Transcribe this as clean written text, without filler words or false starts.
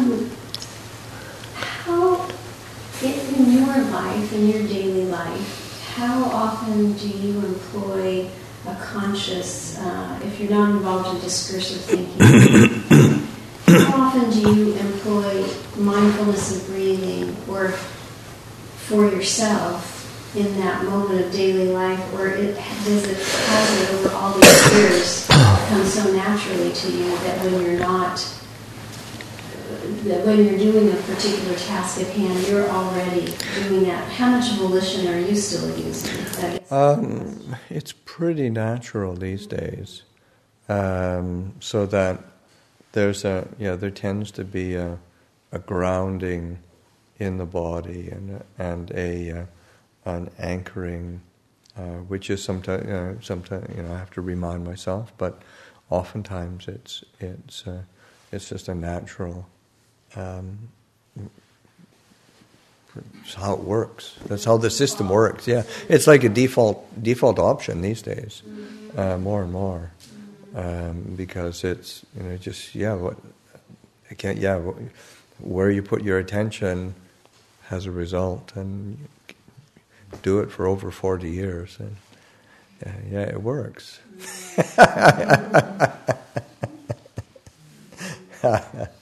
How, in your life, in your daily life, how often do you employ a conscious, if you're not involved in discursive thinking, how often do you employ mindfulness of breathing, or for yourself in that moment of daily life, or has it over all these years come so naturally to you that when you're doing a particular task at hand, you're already doing that? How much volition are you still using? It's pretty natural these days, so that there tends to be a grounding in the body and an anchoring, which is sometimes I have to remind myself, but oftentimes it's just a natural. It's how it works. That's how the system works. Yeah, it's like a default option these days, more and more, because it's where you put your attention has a result, and you do it for over 40 years, and it works.